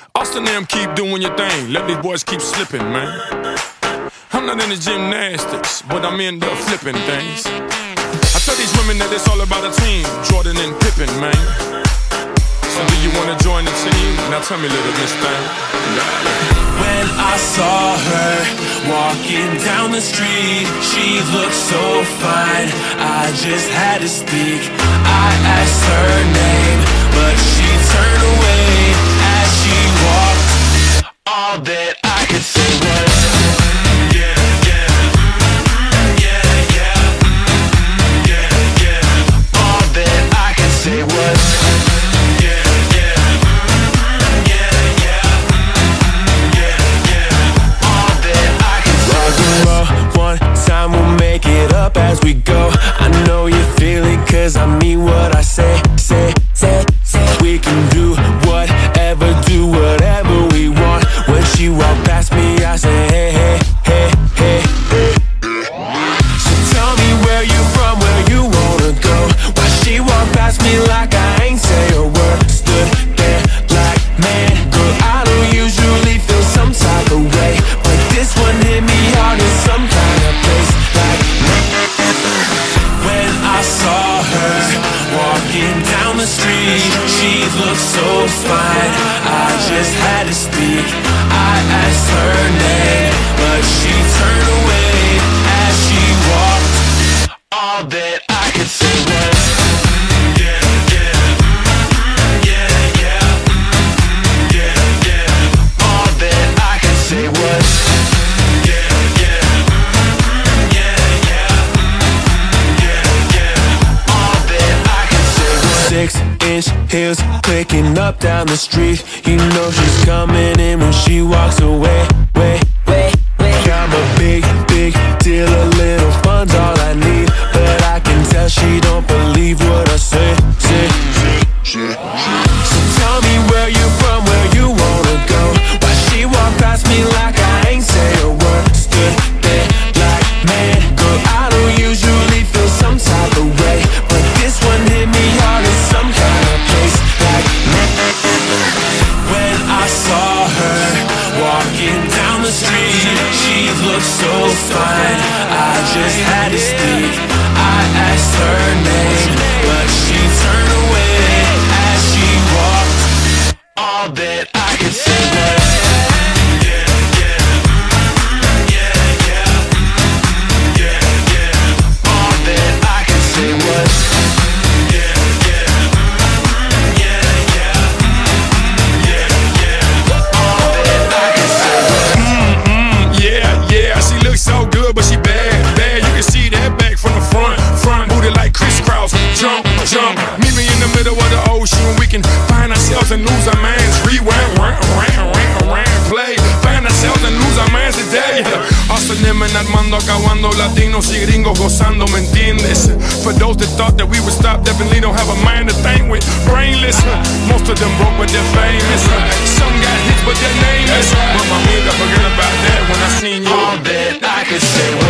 Austin them keep doing your thing. Let these boys keep slipping, man. I'm not into gymnastics, but I'm into flipping things. I tell these women that it's all about a team, Jordan and Pippen, man. So do you wanna join the team? Now tell me, little miss thing. When I saw her walking down the street, she looked so fine, I just had to speak. I asked her name, but she turned away as she walked. All that I could say was yeah, yeah, yeah, yeah, yeah, yeah. All that I could say was yeah, yeah, yeah, yeah, yeah, yeah. All that I could say was rock and roll, one time we'll make it up as we go. I know you feel it, cause I mean what I say. We can do whatever we want. When she walked past me, I say hey, hey, hey, hey, hey. So tell me where you from, where you wanna go. Why she walked past me like I ain't say a word. Stood there like, man, girl, I don't usually feel some type of way, but this one hit me hard in some kind of place. Like when I saw her walking down the street, she looked so fine, I just had to speak. I asked her name, but she turned away as she walked. All that I could say was yeah, yeah, yeah, yeah, yeah, yeah. All that I could say was yeah, yeah, yeah, yeah, yeah, yeah. All that I could say was 6-inch heels clicking up down the street. You know she's coming in when she walks away. I'm a big deal, a little fun's all I need, but I can tell she don't believe what I say. So tell me where you from, where you wanna go. Why she walked past me like I ain't say a word. Stood there like, man, girl, I don't usually feel some type of way, but this one hit me hard in some kind of place. Like when I saw her walking down the street, she looked so fine, I just had to speak. I asked her name, but she turned away as she walked. All that I could say was yeah, yeah, yeah, yeah, yeah, yeah. All that I could say was yeah, yeah, yeah, yeah, yeah, yeah. All that I could say was Yeah, she looks so good, but she bad. You can see that back from the front. Booty like crisscross, jump. Meet me in the middle of the ocean. We can find ourselves and lose our minds. Rewind, play. Find ourselves and lose our minds today. Hustling and Armando acabando, latinos y gringos gozando, ¿me entiendes? For those that thought that we would stop, definitely don't have a mind to think with. Brainless, most of them broke but they're famous. Some got hits but they're nameless. But my amiga, forget about that when I seen you. all that I could say